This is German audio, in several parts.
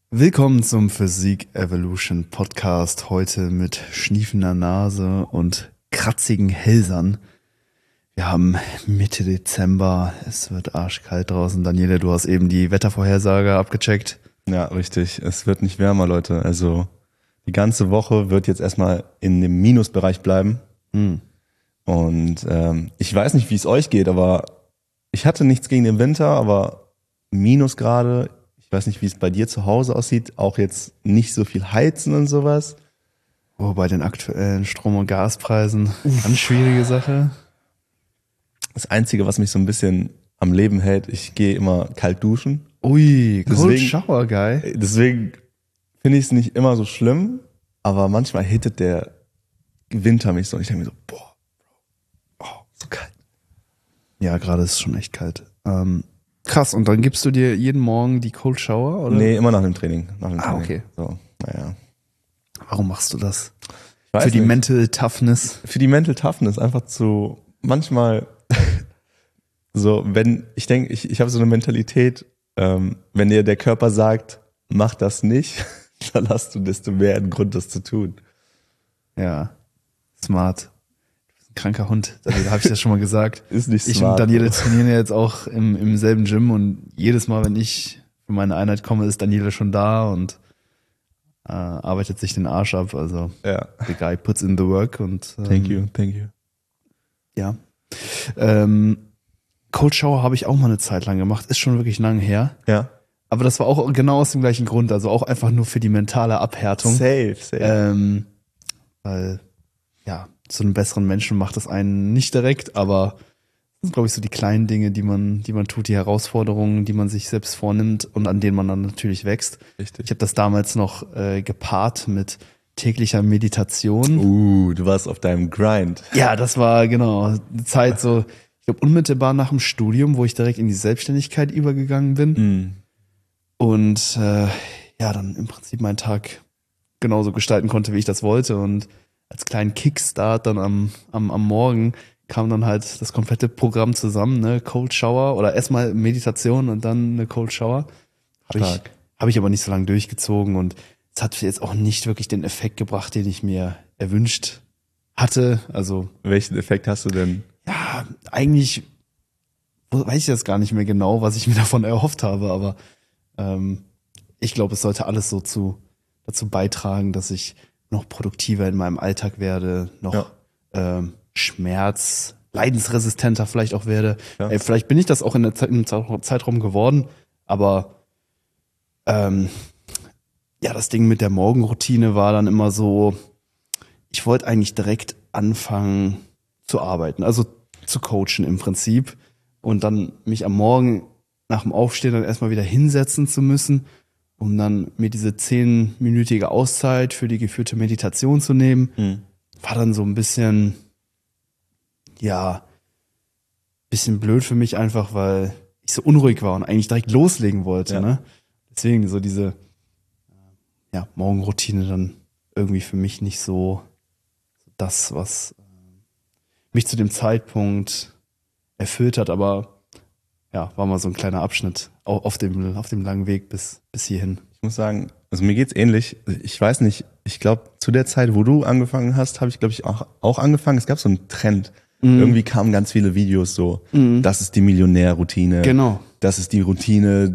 Willkommen zum Physik Evolution Podcast. Heute mit schniefender Nase und kratzigen Hälsern. Wir haben Mitte Dezember. Es wird arschkalt draußen. Daniele, du hast eben die Wettervorhersage abgecheckt. Ja, richtig. Es wird nicht wärmer, Leute. Also die ganze Woche wird jetzt erstmal in dem Minusbereich bleiben. Und ich weiß nicht, wie es euch geht, aber ich hatte nichts gegen den Winter, aber Minusgrade. Ich weiß nicht, wie es bei dir zu Hause aussieht. Auch jetzt nicht so viel heizen und sowas. Oh, bei den aktuellen Strom- und Gaspreisen. Ganz schwierige Sache. Das Einzige, was mich so ein bisschen am Leben hält, ich gehe immer kalt duschen. Ui, Cold Deswegen- Shower, Guy. Deswegen finde ich es nicht immer so schlimm, aber manchmal hittet der Winter mich so und ich denke mir so, boah, so kalt. Ja, gerade ist es schon echt kalt. Krass, und dann gibst du dir jeden Morgen die Cold Shower, oder? Nee, immer nach dem Training. Okay. So, naja. Warum machst du das? Ich weiß Für die nicht. Mental Toughness. Für die Mental Toughness einfach zu, manchmal so, wenn, ich denke, ich habe so eine Mentalität, wenn dir der Körper sagt, mach das nicht, dann hast du desto mehr einen Grund, das zu tun. Ja, smart. Kranker Hund, da habe ich das schon mal gesagt. Ist nicht Ich smart. und Daniele trainieren ja jetzt auch im selben Gym und jedes Mal, wenn ich für meine Einheit komme, ist Daniele schon da und arbeitet sich den Arsch ab. Also Ja. the guy puts in the work und Thank you. ja. Cold Shower habe ich auch mal eine Zeit lang gemacht, ist schon wirklich lang her. Ja. Aber das war auch genau aus dem gleichen Grund, also auch einfach nur für die mentale Abhärtung. Safe. Weil, ja, zu einem besseren Menschen macht das einen nicht direkt, aber das sind, glaube ich, so die kleinen Dinge, die man tut, die Herausforderungen, die man sich selbst vornimmt und an denen man dann natürlich wächst. Richtig. Ich habe das damals noch gepaart mit täglicher Meditation. Du warst auf deinem Grind. Ja, das war genau eine Zeit so, ich glaube, unmittelbar nach dem Studium, wo ich direkt in die Selbstständigkeit übergegangen bin. Und ja, dann im Prinzip meinen Tag genauso gestalten konnte, wie ich das wollte. Und als kleinen Kickstart dann am Morgen kam dann halt das komplette Programm zusammen, ne? Cold Shower oder erstmal Meditation und dann eine Cold Shower. Stark. Hab ich aber nicht so lange durchgezogen und es hat jetzt auch nicht wirklich den Effekt gebracht, den ich mir erwünscht hatte. Also Welchen Effekt hast du denn? ja, eigentlich weiß ich das gar nicht mehr genau, was ich mir davon erhofft habe, aber ich glaube, es sollte alles so dazu beitragen, dass ich noch produktiver in meinem Alltag werde, noch leidensresistenter vielleicht auch werde. Ja. Vielleicht bin ich das auch im Zeitraum geworden, aber ja, das Ding mit der Morgenroutine war dann immer so, ich wollte eigentlich direkt anfangen zu arbeiten, also zu coachen im Prinzip und dann mich am Morgen nach dem Aufstehen dann erstmal wieder hinsetzen zu müssen, um dann mir diese 10-minütige Auszeit für die geführte Meditation zu nehmen, war dann so ein bisschen, ja, bisschen blöd für mich einfach, weil ich so unruhig war und eigentlich direkt loslegen wollte, Ja. ne? Deswegen so diese, ja, Morgenroutine dann irgendwie für mich nicht so das, was mich zu dem Zeitpunkt erfüllt hat, aber ja, war mal so ein kleiner Abschnitt auf dem langen Weg bis hierhin. Ich muss sagen, also mir geht's ähnlich. Ich weiß nicht, ich glaube, zu der Zeit, wo du angefangen hast, habe ich, glaube ich, auch angefangen. Es gab so einen Trend. Irgendwie kamen ganz viele Videos so, das ist die Millionärroutine. Genau. Das ist die Routine,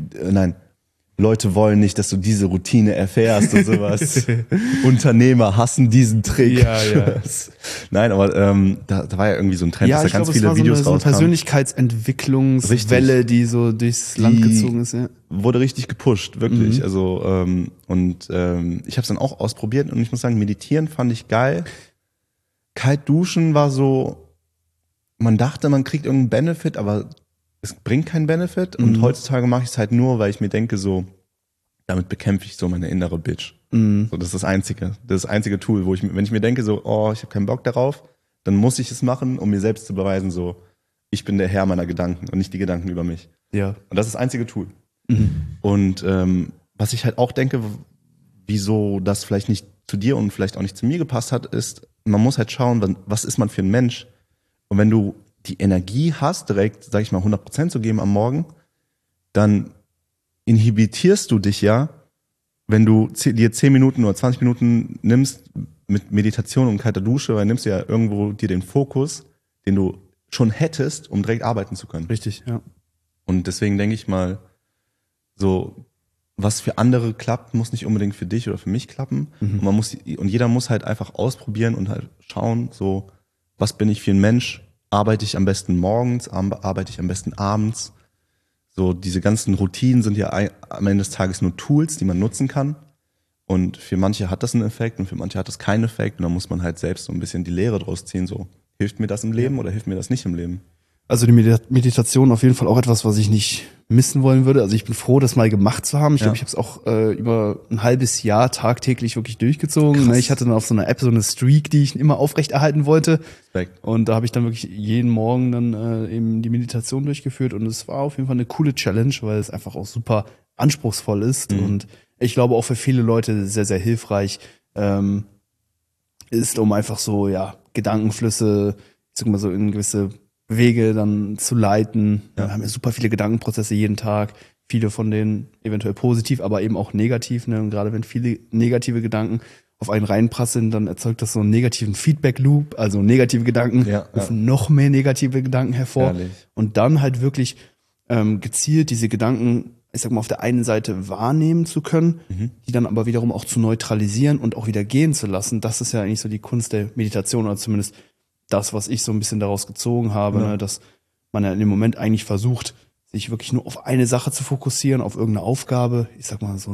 Leute wollen nicht, dass du diese Routine erfährst und sowas. Unternehmer hassen diesen Trick. Ja, ja. Nein, aber da war ja irgendwie so ein Trend, Ja, dass da ich ganz glaube, es viele war so Videos eine rauskamen. Persönlichkeitsentwicklungswelle, Richtig. die so durchs Land gezogen ist. Ja. Wurde richtig gepusht, wirklich. Also ich habe es dann auch ausprobiert und ich muss sagen, meditieren fand ich geil. Kalt duschen war so, man dachte, man kriegt irgendeinen Benefit, aber es bringt keinen Benefit. Und heutzutage mache ich es halt nur, weil ich mir denke, so, damit bekämpfe ich so meine innere Bitch. So, das ist das einzige Tool, wo wenn ich mir denke, so, oh, ich habe keinen Bock darauf, dann muss ich es machen, um mir selbst zu beweisen, so, ich bin der Herr meiner Gedanken und nicht die Gedanken über mich. Ja. Und das ist das einzige Tool. Und was ich halt auch denke, wieso das vielleicht nicht zu dir und vielleicht auch nicht zu mir gepasst hat, ist, man muss halt schauen, was ist man für ein Mensch. Und wenn du die Energie hast, direkt, sag ich mal, 100% zu geben am Morgen, dann inhibitierst du dich ja wenn du dir 10 Minuten oder 20 Minuten nimmst mit Meditation und kalter Dusche, dann nimmst du ja irgendwo dir den Fokus, den du schon hättest, um direkt arbeiten zu können. Richtig, ja. Und deswegen denke ich mal, so, was für andere klappt, muss nicht unbedingt für dich oder für mich klappen. Und jeder muss halt einfach ausprobieren und halt schauen, so, was bin ich für ein Mensch? Arbeite ich am besten morgens, arbeite ich am besten abends? So, diese ganzen Routinen sind ja am Ende des Tages nur Tools, die man nutzen kann. Und für manche hat das einen Effekt und für manche hat das keinen Effekt. Und da muss man halt selbst so ein bisschen die Lehre draus ziehen. So, hilft mir das im Leben oder hilft mir das nicht im Leben? Also die Meditation auf jeden Fall auch etwas, was ich nicht missen wollen würde. Also ich bin froh, das mal gemacht zu haben. Ich glaube, ich habe es auch über ein halbes Jahr tagtäglich wirklich durchgezogen. Krass. Ich hatte dann auf so einer App so eine Streak, die ich immer aufrechterhalten wollte. Respekt. Und da habe ich dann wirklich jeden Morgen dann eben die Meditation durchgeführt. Und es war auf jeden Fall eine coole Challenge, weil es einfach auch super anspruchsvoll ist. Und ich glaube auch für viele Leute sehr, sehr hilfreich ist, um einfach so, ja, Gedankenflüsse, ich sag mal so in gewisse Wege dann zu leiten. Ja. Wir haben ja super viele Gedankenprozesse jeden Tag, viele von denen eventuell positiv, aber eben auch negativ. Ne? Und gerade wenn viele negative Gedanken auf einen reinprasseln, dann erzeugt das so einen negativen Feedback-Loop, also negative Gedanken rufen noch mehr negative Gedanken hervor. Ehrlich. Und dann halt wirklich gezielt diese Gedanken, ich sag mal, auf der einen Seite wahrnehmen zu können, die dann aber wiederum auch zu neutralisieren und auch wieder gehen zu lassen. Das ist ja eigentlich so die Kunst der Meditation, oder zumindest das, was ich so ein bisschen daraus gezogen habe, ne, dass man ja in dem Moment eigentlich versucht, sich wirklich nur auf eine Sache zu fokussieren, auf irgendeine Aufgabe, ich sag mal so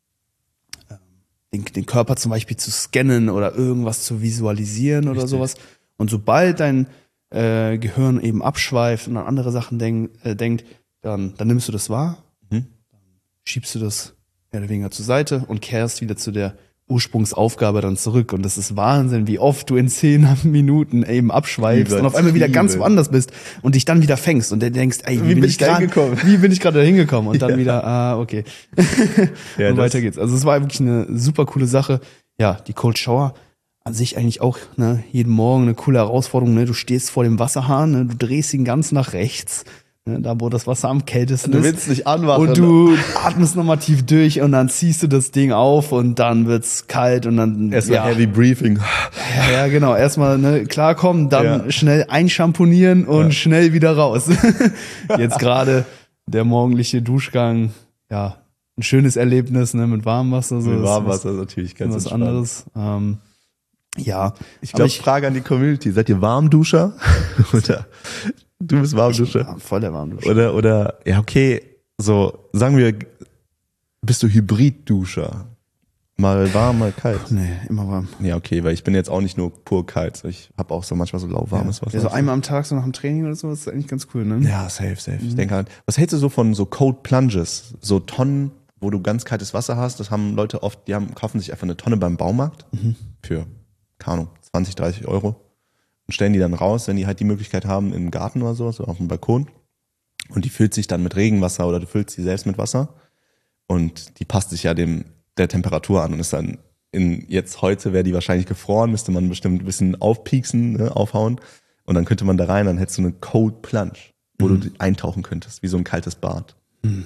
den Körper zum Beispiel zu scannen oder irgendwas zu visualisieren oder sowas. Und sobald dein Gehirn eben abschweift und an andere Sachen denkt, dann nimmst du das wahr, dann schiebst du das mehr oder weniger zur Seite und kehrst wieder zu der Ursprungsaufgabe dann zurück. Und das ist Wahnsinn, wie oft du in 10 Minuten eben abschweifst und auf einmal wieder ganz woanders bist und dich dann wieder fängst und dann denkst, ey, wie bin ich gerade da hingekommen? Und dann wieder, okay. Und weiter geht's. Also es war wirklich eine super coole Sache. Ja, die Cold Shower an sich eigentlich auch, ne, jeden Morgen eine coole Herausforderung, ne? Du stehst vor dem Wasserhahn, ne? Du drehst ihn ganz nach rechts, ne? Da wo das Wasser am kältesten ist. Du willst nicht anmachen. Und du atmest nochmal tief durch und dann ziehst du das Ding auf und dann wird's kalt und dann erstmal Heavy Briefing. Ja, genau. Erstmal klarkommen, dann schnell einschamponieren und schnell wieder raus. Jetzt gerade der morgendliche Duschgang, ja, ein schönes Erlebnis, ne, mit warmem Wasser. So, mit warmem Wasser ist natürlich ganz was anderes. Ja. Ich glaube, Frage an die Community. Seid ihr Warmduscher? Oder du bist Warmduscher? Ja, voll der Warmduscher. Oder, ja, okay, so, sagen wir, bist du Hybridduscher? Mal warm, mal kalt? Nee, immer warm. Ja, okay, weil ich bin jetzt auch nicht nur pur kalt. Ich habe auch so manchmal so lauwarmes Wasser. Ja, so einmal am Tag, so nach dem Training oder so, das ist eigentlich ganz cool, ne? Ja, safe. Ich denke halt, was hältst du so von so Cold Plunges? So Tonnen, wo du ganz kaltes Wasser hast, das haben Leute oft, kaufen sich einfach eine Tonne beim Baumarkt für, keine Ahnung, 20, 30 Euro und stellen die dann raus, wenn die halt die Möglichkeit haben im Garten oder so auf dem Balkon, und die füllt sich dann mit Regenwasser oder du füllst sie selbst mit Wasser und die passt sich ja der Temperatur an und ist dann jetzt heute wäre die wahrscheinlich gefroren, müsste man bestimmt ein bisschen aufpieksen, ne, aufhauen, und dann könnte man da rein, dann hättest du eine Cold Plunge, wo du eintauchen könntest, wie so ein kaltes Bad.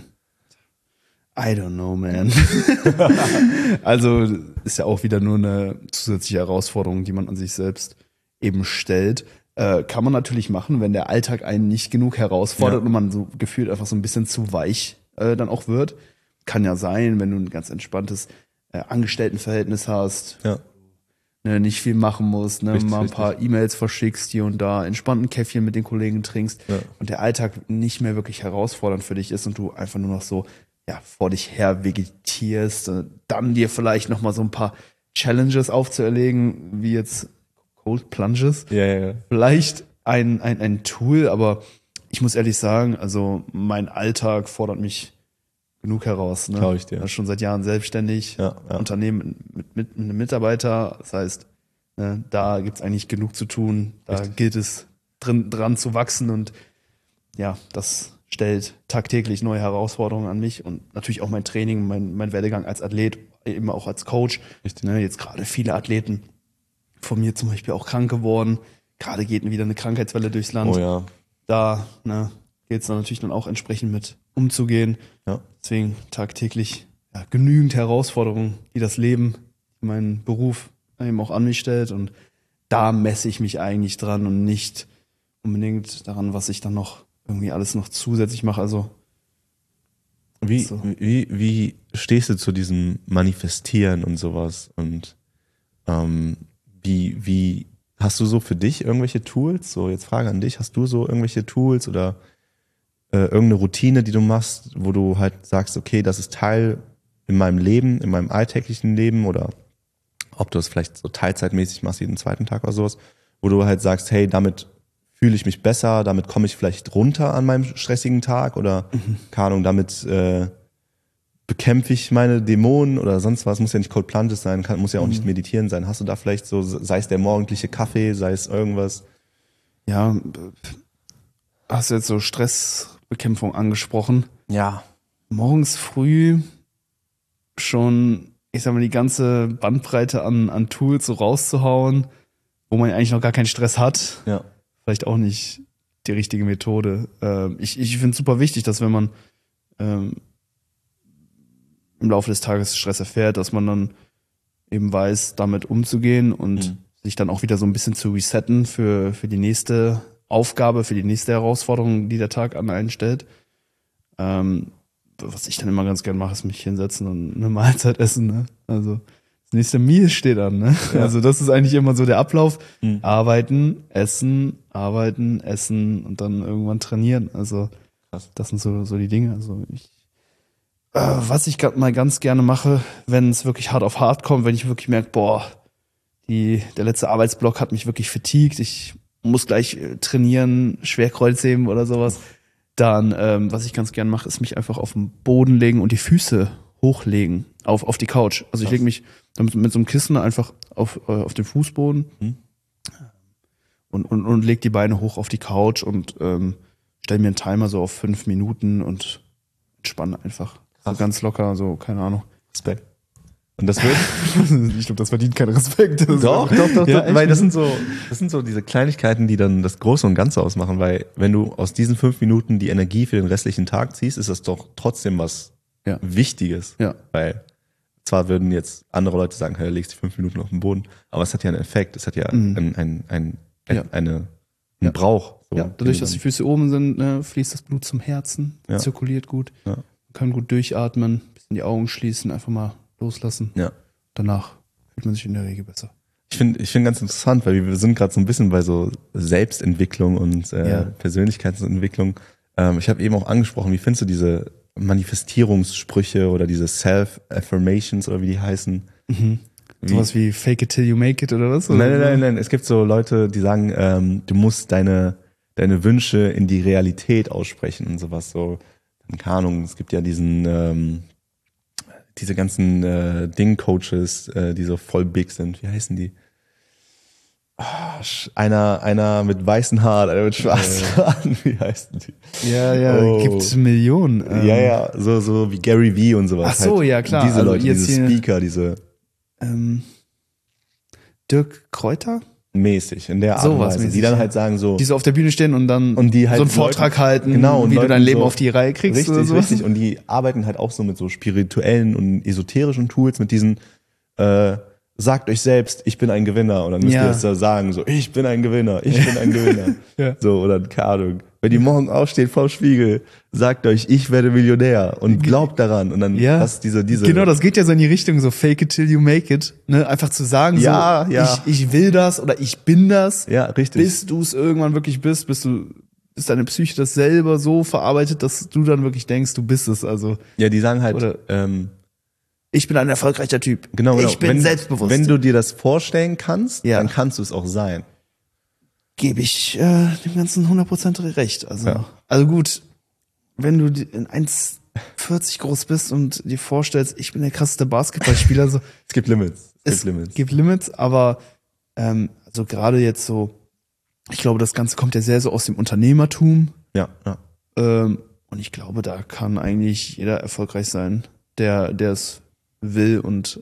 I don't know, man. Also ist ja auch wieder nur eine zusätzliche Herausforderung, die man an sich selbst eben stellt. Kann man natürlich machen, wenn der Alltag einen nicht genug herausfordert und man so gefühlt einfach so ein bisschen zu weich dann auch wird. Kann ja sein, wenn du ein ganz entspanntes Angestelltenverhältnis hast, ne, nicht viel machen musst, ne, mal ein paar E-Mails verschickst hier und da, entspannten Käffchen mit den Kollegen trinkst und der Alltag nicht mehr wirklich herausfordernd für dich ist und du einfach nur noch so vor dich her vegetierst, dann dir vielleicht noch mal so ein paar Challenges aufzuerlegen, wie jetzt Cold Plunges. Ja. Vielleicht ein Tool, aber ich muss ehrlich sagen, also mein Alltag fordert mich genug heraus. Ne? Glaube ich dir. Schon seit Jahren selbstständig, Unternehmen mit einem Mitarbeiter. Das heißt, ne, da gibt's eigentlich genug zu tun. Da gilt es dran zu wachsen und das stellt tagtäglich neue Herausforderungen an mich und natürlich auch mein Training, mein Werdegang als Athlet, eben auch als Coach. Ne, jetzt gerade viele Athleten von mir zum Beispiel auch krank geworden. Gerade geht wieder eine Krankheitswelle durchs Land. Oh ja. Da gilt es dann natürlich dann auch entsprechend mit umzugehen. Ja. Deswegen tagtäglich genügend Herausforderungen, die das Leben, mein Beruf eben auch an mich stellt. Und da messe ich mich eigentlich dran und nicht unbedingt daran, was ich dann noch irgendwie alles noch zusätzlich mache. Also Wie stehst du zu diesem Manifestieren und sowas? Und wie hast du so für dich irgendwelche Tools? So, jetzt Frage an dich, hast du so irgendwelche Tools oder irgendeine Routine, die du machst, wo du halt sagst, okay, das ist Teil in meinem Leben, in meinem alltäglichen Leben, oder ob du es vielleicht so teilzeitmäßig machst, jeden zweiten Tag oder sowas, wo du halt sagst, hey, damit fühle ich mich besser, damit komme ich vielleicht runter an meinem stressigen Tag oder, keine Ahnung, damit bekämpfe ich meine Dämonen oder sonst was, muss ja nicht Cold Plunges sein, muss ja auch nicht meditieren sein. Hast du da vielleicht so, sei es der morgendliche Kaffee, sei es irgendwas? Ja, hast du jetzt so Stressbekämpfung angesprochen. Ja. Morgens früh schon, ich sag mal, die ganze Bandbreite an Tools so rauszuhauen, wo man eigentlich noch gar keinen Stress hat. Ja. Vielleicht auch nicht die richtige Methode. Ich finde es super wichtig, dass wenn man im Laufe des Tages Stress erfährt, dass man dann eben weiß, damit umzugehen und sich dann auch wieder so ein bisschen zu resetten für die nächste Aufgabe, für die nächste Herausforderung, die der Tag an einen stellt. Was ich dann immer ganz gern mache, ist mich hinsetzen und eine Mahlzeit essen. Ne? Also das nächste Meal steht an. Ne? Ja. Also das ist eigentlich immer so der Ablauf. Arbeiten, essen und dann irgendwann trainieren. Also krass. Das sind so die Dinge. Also was ich mal ganz gerne mache, wenn es wirklich hart auf hart kommt, wenn ich wirklich merke, der letzte Arbeitsblock hat mich wirklich fatigued, ich muss gleich trainieren, Schwerkreuzheben oder sowas, dann, was ich ganz gerne mache, ist mich einfach auf den Boden legen und die Füße hochlegen auf die Couch. Also ich lege mich mit so einem Kissen einfach auf den Fußboden und lege die Beine hoch auf die Couch und stelle mir einen Timer so auf 5 Minuten und entspanne einfach. So ganz locker, so, keine Ahnung. Respekt. Und das wird? Ich glaube, das verdient keinen Respekt. Doch, ja, weil das sind so diese Kleinigkeiten, die dann das Große und Ganze ausmachen, weil wenn du aus diesen 5 Minuten die Energie für den restlichen Tag ziehst, ist das doch trotzdem was Wichtiges. Ja. Weil zwar würden jetzt andere Leute sagen, hey, legst die 5 Minuten auf den Boden, aber es hat ja einen Effekt, es hat ja einen Brauch. So, ja, dadurch, dass die Füße oben sind, ne, fließt das Blut zum Herzen, zirkuliert gut, kann gut durchatmen, bisschen die Augen schließen, einfach mal loslassen. Ja. Danach fühlt man sich in der Regel besser. Ich finde ganz interessant, weil wir sind gerade so ein bisschen bei so Selbstentwicklung und Persönlichkeitsentwicklung. Ich habe eben auch angesprochen, wie findest du diese Manifestierungssprüche oder diese Self-Affirmations oder wie die heißen? Sowas wie Fake it till you make it oder was? Nein. Es gibt so Leute, die sagen, du musst deine Wünsche in die Realität aussprechen und sowas. So, keine Ahnung, es gibt ja diese ganzen Ding-Coaches, die so voll big sind. Wie heißen die? Einer mit weißen Haaren, einer mit schwarzen Haaren. Wie heißen die? Ja, gibt Millionen. So wie Gary Vee und sowas. Ach so, halt. Ja klar. Diese Leute, diese Speaker, diese Dirk Kräuter? Mäßig, in der Art und Weise, die dann halt sagen so. Die so auf der Bühne stehen und dann die halt so einen Vortrag halten, genau, wie du dein Leben so auf die Reihe kriegst. Richtig, oder so. Richtig. Und die arbeiten halt auch so mit so spirituellen und esoterischen Tools, mit diesen sagt euch selbst, ich bin ein Gewinner. Und dann müsst ihr das da sagen, so, ich bin ein Gewinner, ich bin ein Gewinner. So, oder keine Ahnung. Wenn ihr morgen aufsteht vorm Spiegel, sagt euch, ich werde Millionär und glaubt daran. Und dann diese. Genau, das geht ja so in die Richtung, so fake it till you make it. Ne? Einfach zu sagen, ich will das oder ich bin das. Ja, richtig. Bis du es irgendwann wirklich bist, bis deine Psyche das selber so verarbeitet, dass du dann wirklich denkst, du bist es. Also. Ja, die sagen halt, ich bin ein erfolgreicher Typ. Genau. Ich bin selbstbewusst. Wenn du dir das vorstellen kannst, dann kannst du es auch sein. Gebe ich dem Ganzen 100% recht. Also gut, wenn du in 1,40 groß bist und dir vorstellst, ich bin der krasseste Basketballspieler, so. Es gibt Limits. Es gibt Limits, aber also gerade jetzt so, ich glaube, das Ganze kommt ja sehr so aus dem Unternehmertum. Ja. Und ich glaube, da kann eigentlich jeder erfolgreich sein, der es will und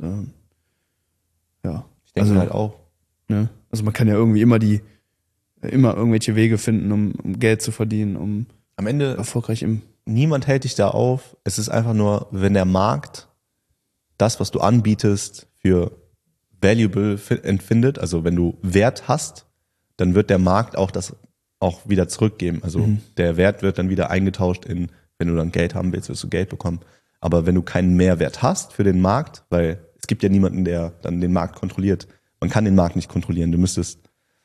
Ich denke halt auch. Ne? Also man kann ja irgendwie immer irgendwelche Wege finden, um Geld zu verdienen, um am Ende erfolgreich niemand hält dich da auf. Es ist einfach nur, wenn der Markt das, was du anbietest, für valuable empfindet, also wenn du Wert hast, dann wird der Markt auch das auch wieder zurückgeben. Also der Wert wird dann wieder eingetauscht in, wenn du dann Geld haben willst, wirst du Geld bekommen. Aber wenn du keinen Mehrwert hast für den Markt, weil es gibt ja niemanden, der dann den Markt kontrolliert. Man kann den Markt nicht kontrollieren. Du müsstest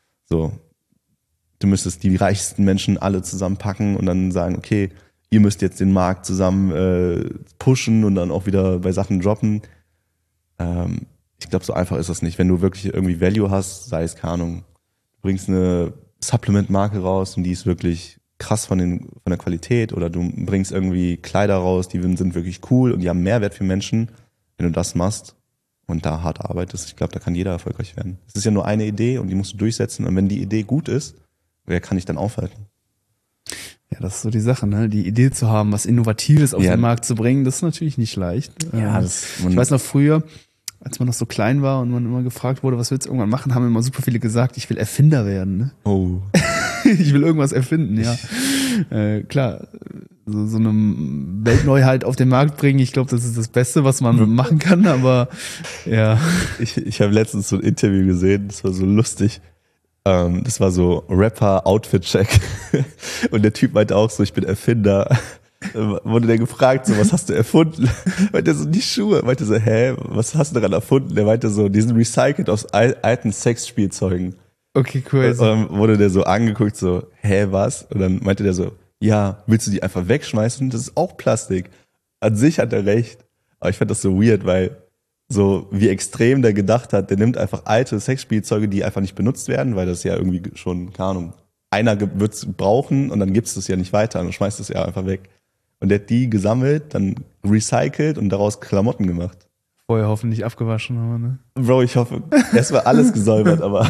die reichsten Menschen alle zusammenpacken und dann sagen, okay, ihr müsst jetzt den Markt zusammen pushen und dann auch wieder bei Sachen droppen. Ich glaube, so einfach ist das nicht. Wenn du wirklich irgendwie Value hast, sei es, keine Ahnung, du bringst eine Supplement-Marke raus und die ist wirklich krass von der Qualität, oder du bringst irgendwie Kleider raus, die sind wirklich cool und die haben Mehrwert für Menschen. Wenn du das machst und da hart arbeitest, ich glaube, da kann jeder erfolgreich werden. Es ist ja nur eine Idee und die musst du durchsetzen, und wenn die Idee gut ist, wer kann dich dann aufhalten? Ja, das ist so die Sache, ne? Die Idee zu haben, was Innovatives auf den Markt zu bringen, das ist natürlich nicht leicht. Ja, ich weiß noch früher, als man noch so klein war und man immer gefragt wurde, was willst du irgendwann machen, haben immer super viele gesagt, ich will Erfinder werden. Ne? Oh. Ich will irgendwas erfinden, ja. Klar, so eine Weltneuheit auf den Markt bringen, ich glaube, das ist das Beste, was man machen kann, aber ja. Ich habe letztens so ein Interview gesehen, das war so lustig. Das war so Rapper-Outfit-Check. Und der Typ meinte auch so, ich bin Erfinder. Wurde der gefragt, so, was hast du erfunden? Meinte so, die Schuhe. Meinte so, was hast du daran erfunden? Der meinte so, die sind recycelt aus alten Sexspielzeugen. Okay, cool. Wurde der so angeguckt, so, was? Und dann meinte der so, ja, willst du die einfach wegschmeißen? Das ist auch Plastik. An sich hat er recht. Aber ich fand das so weird, weil so wie extrem der gedacht hat, der nimmt einfach alte Sexspielzeuge, die einfach nicht benutzt werden, weil das ja irgendwie schon, keine Ahnung, einer wird es brauchen und dann gibst du es ja nicht weiter und schmeißt es ja einfach weg. Und der hat die gesammelt, dann recycelt und daraus Klamotten gemacht. Vorher hoffentlich abgewaschen, aber ne? Bro, ich hoffe, erstmal alles gesäubert, aber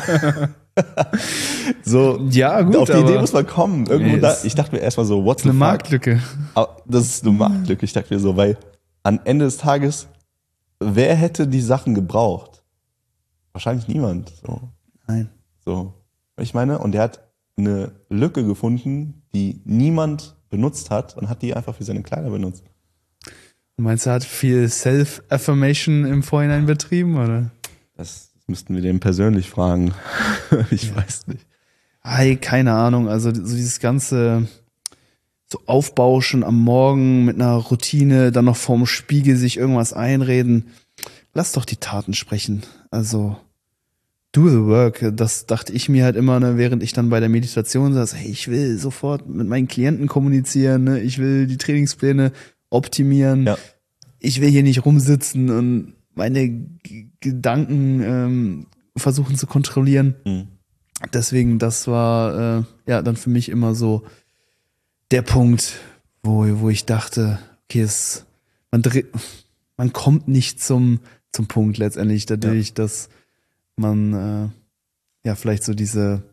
so, ja, gut, auf die Idee muss man kommen. Irgendwo da, ich dachte mir erstmal so, what's the fuck? Eine Marktlücke. Das ist eine Marktlücke, ich dachte mir so, weil am Ende des Tages, wer hätte die Sachen gebraucht? Wahrscheinlich niemand. So. Nein. So, ich meine, und der hat eine Lücke gefunden, die niemand benutzt hat, und hat die einfach für seine Kleider benutzt. Du meinst, er hat viel Self-Affirmation im Vorhinein betrieben, oder? Das müssten wir dem persönlich fragen. Ich weiß nicht. Hey, keine Ahnung, also so dieses ganze so Aufbauschen am Morgen mit einer Routine, dann noch vorm Spiegel sich irgendwas einreden. Lass doch die Taten sprechen. Also do the work. Das dachte ich mir halt immer, ne, während ich dann bei der Meditation saß, hey, ich will sofort mit meinen Klienten kommunizieren, ne, ich will die Trainingspläne optimieren. Ja. Ich will hier nicht rumsitzen und meine Gedanken versuchen zu kontrollieren. Deswegen, das war dann für mich immer so der Punkt, wo ich dachte, okay, man kommt nicht zum Punkt letztendlich, dadurch, dass man vielleicht so diese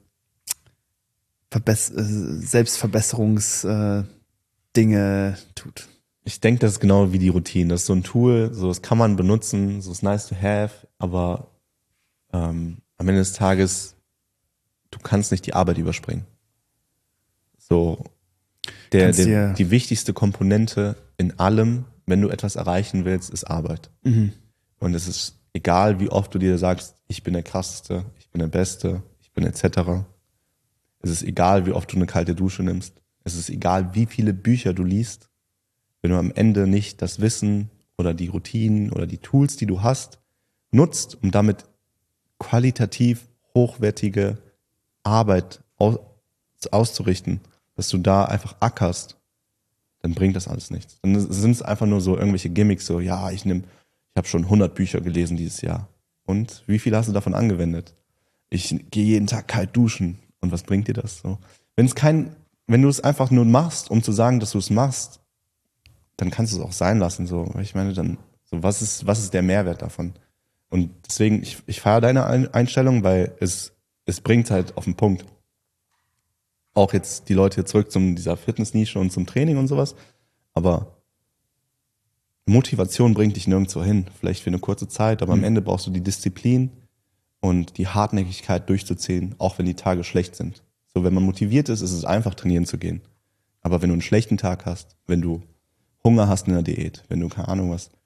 Selbstverbesserungsdinge tut. Ich denke, das ist genau wie die Routine. Das ist so ein Tool, so das kann man benutzen, so ist nice to have, aber am Ende des Tages, du kannst nicht die Arbeit überspringen. So, die wichtigste Komponente in allem, wenn du etwas erreichen willst, ist Arbeit. Mhm. Und es ist egal, wie oft du dir sagst, ich bin der Krasseste, ich bin der Beste, ich bin etc. Es ist egal, wie oft du eine kalte Dusche nimmst. Es ist egal, wie viele Bücher du liest. Wenn du am Ende nicht das Wissen oder die Routinen oder die Tools, die du hast, nutzt, um damit qualitativ hochwertige Arbeit auszurichten, dass du da einfach ackerst, dann bringt das alles nichts. Dann sind es einfach nur so irgendwelche Gimmicks, so, ja, ich habe schon 100 Bücher gelesen dieses Jahr. Und wie viel hast du davon angewendet? Ich gehe jeden Tag kalt duschen. Und was bringt dir das? So, wenn du es einfach nur machst, um zu sagen, dass du es machst, dann kannst du es auch sein lassen. So, ich meine, dann, so, was ist der Mehrwert davon? Und deswegen, ich feiere deine Einstellung, weil es bringt halt auf den Punkt. Auch jetzt die Leute hier zurück dieser Fitnessnische und zum Training und sowas. Aber Motivation bringt dich nirgendwo hin. Vielleicht für eine kurze Zeit, aber am Ende brauchst du die Disziplin und die Hartnäckigkeit durchzuziehen, auch wenn die Tage schlecht sind. So, wenn man motiviert ist es einfach, trainieren zu gehen. Aber wenn du einen schlechten Tag hast, wenn du Hunger hast in der Diät, wenn du, keine Ahnung was,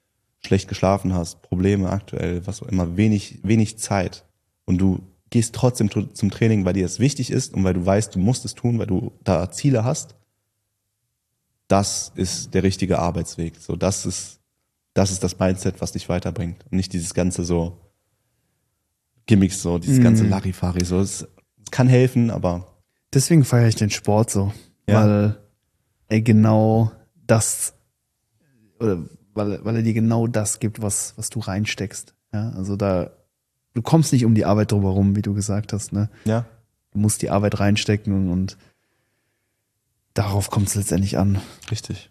schlecht geschlafen hast, Probleme aktuell, was auch immer, wenig Zeit und du gehst trotzdem zum Training, weil dir das wichtig ist und weil du weißt, du musst es tun, weil du da Ziele hast, das ist der richtige Arbeitsweg. So, das ist das Mindset, was dich weiterbringt. Und nicht dieses ganze so Gimmicks, so, dieses ganze Larifari, so. Es kann helfen, aber. Deswegen feiere ich den Sport so. Ja. Weil er genau das, oder weil er dir genau das gibt, was du reinsteckst. Ja, also du kommst nicht um die Arbeit drumherum, wie du gesagt hast, ne? Ja. Du musst die Arbeit reinstecken und darauf kommt es letztendlich an. Richtig.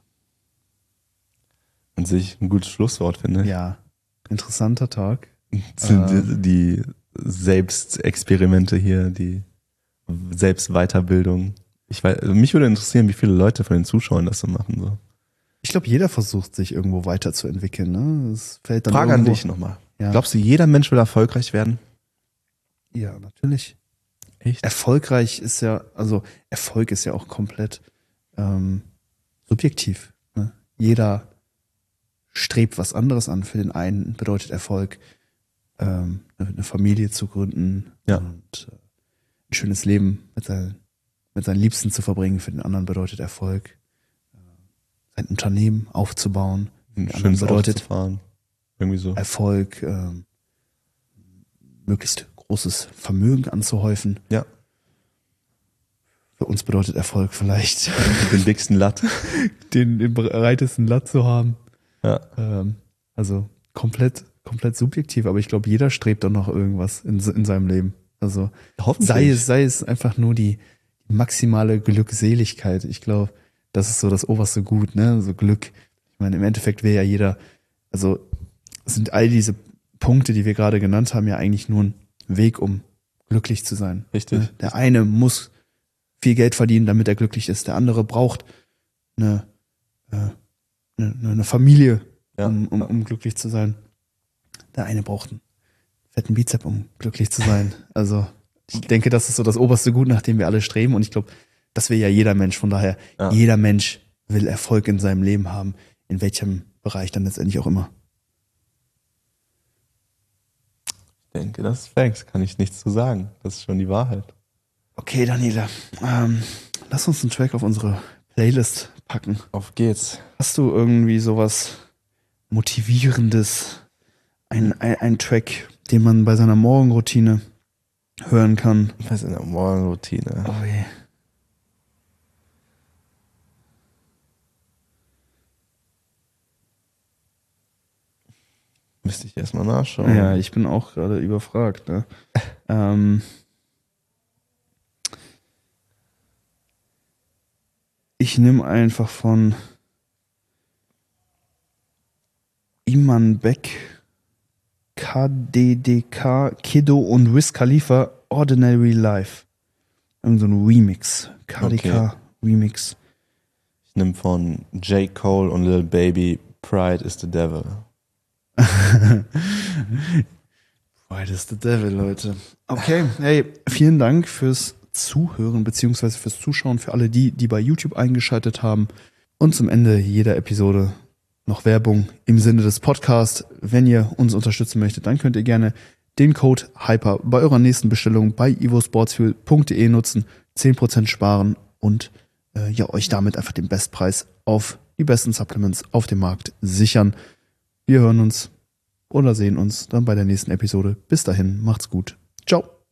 An sich ein gutes Schlusswort, finde ich. Ja, interessanter Tag. Die Selbstexperimente hier, die Selbstweiterbildung. Mich würde interessieren, wie viele Leute von den Zuschauern das so machen. So. Ich glaube, jeder versucht, sich irgendwo weiterzuentwickeln. Ne? Das fällt dann Frage an irgendwo. dich nochmal. Ja. Glaubst du, jeder Mensch will erfolgreich werden? Ja, natürlich. Echt? Erfolg ist ja auch komplett subjektiv. Ne? Jeder strebt was anderes an. Für den einen bedeutet Erfolg, eine Familie zu gründen Ja. und ein schönes Leben mit seinen Liebsten zu verbringen. Für den anderen bedeutet Erfolg, sein Unternehmen aufzubauen. Für den anderen Schönes bedeutet Auto zu fahren. Irgendwie so. Erfolg, möglichst großes Vermögen anzuhäufen. Ja. Für uns bedeutet Erfolg vielleicht, Den dicksten Latt. den breitesten Latt zu haben. Ja. Also komplett subjektiv, aber ich glaube, jeder strebt dann noch irgendwas in seinem Leben. Also Hoffentlich. sei es einfach nur die maximale Glückseligkeit. Ich glaube, das ist so das oberste Gut, ne? So Glück. Ich meine, im Endeffekt wäre ja jeder, also sind all diese Punkte, die wir gerade genannt haben, ja eigentlich nur ein Weg, um glücklich zu sein. Richtig. Ne? Der eine muss viel Geld verdienen, damit er glücklich ist. Der andere braucht eine Familie, Ja. um glücklich zu sein. Der eine braucht einen fetten Bizep, um glücklich zu sein. Also ich denke, das ist so das oberste Gut, nach dem wir alle streben. Und ich glaube, das will ja jeder Mensch. Von daher, jeder Mensch will Erfolg in seinem Leben haben, in welchem Bereich dann letztendlich auch immer. Ich denke, das ist Facts. Kann ich nichts zu sagen. Das ist schon die Wahrheit. Okay, Daniela, lass uns einen Track auf unsere Playlist packen. Auf geht's. Hast du irgendwie sowas Motivierendes, ein Track, den man bei seiner Morgenroutine hören kann? Was ist in der Morgenroutine? Oh je. Müsste ich erstmal nachschauen. Ja, ich bin auch gerade überfragt. Ne? Ich nehme einfach von Iman Beck, KDDK, Kiddo und Wiz Khalifa, Ordinary Life. Irgend so ein Remix. KDK Remix. Ich nehme von J. Cole und Lil Baby Pride is the Devil. Pride is the Devil, Leute. Okay, hey, vielen Dank fürs Zuhören beziehungsweise fürs Zuschauen, für alle die bei YouTube eingeschaltet haben. Und zum Ende jeder Episode noch Werbung im Sinne des Podcasts. Wenn ihr uns unterstützen möchtet, dann könnt ihr gerne den Code HYPER bei eurer nächsten Bestellung bei evosportsfuel.de nutzen, 10% sparen und euch damit einfach den Bestpreis auf die besten Supplements auf dem Markt sichern. Wir hören uns oder sehen uns dann bei der nächsten Episode. Bis dahin, macht's gut. Ciao.